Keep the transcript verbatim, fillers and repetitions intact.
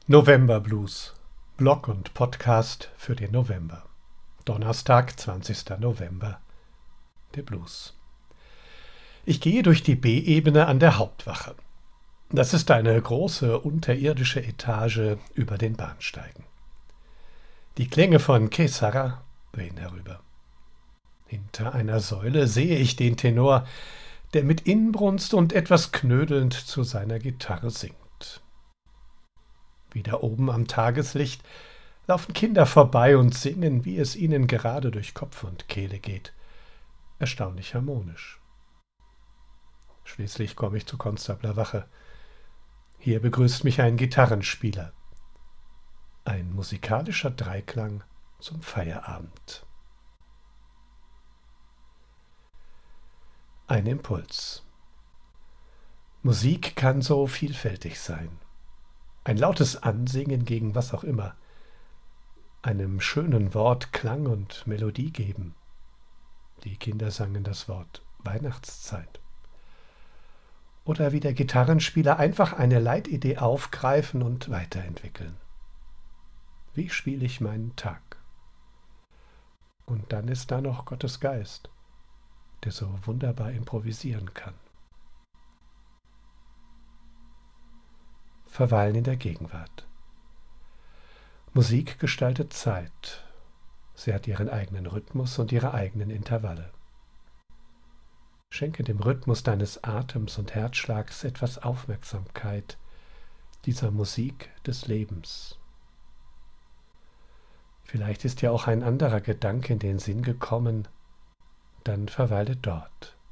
November Blues. Blog und Podcast für den November. Donnerstag, zwanzigster November. Der Blues. Ich gehe durch die B-Ebene an der Hauptwache. Das ist eine große unterirdische Etage über den Bahnsteigen. Die Klänge von Que Sera wehen herüber. Hinter einer Säule sehe ich den Tenor, der mit Inbrunst und etwas knödelnd zu seiner Gitarre singt. Wieder oben am Tageslicht laufen Kinder vorbei und singen, wie es ihnen gerade durch Kopf und Kehle geht. Erstaunlich harmonisch. Schließlich komme ich zur Konstablerwache. Hier begrüßt mich ein Gitarrenspieler. Ein musikalischer Dreiklang zum Feierabend. Ein Impuls. Musik kann so vielfältig sein. Ein lautes Ansingen gegen was auch immer. Einem schönen Wort Klang und Melodie geben. Die Kinder sangen das Wort Weihnachtszeit. Oder wie der Gitarrenspieler einfach eine Leitidee aufgreifen und weiterentwickeln. Wie spiele ich meinen Tag? Und dann ist da noch Gottes Geist, der so wunderbar improvisieren kann. Verweilen in der Gegenwart. Musik gestaltet Zeit. Sie hat ihren eigenen Rhythmus und ihre eigenen Intervalle. Schenke dem Rhythmus deines Atems und Herzschlags etwas Aufmerksamkeit, dieser Musik des Lebens. Vielleicht ist dir auch ein anderer Gedanke in den Sinn gekommen, dann verweile dort.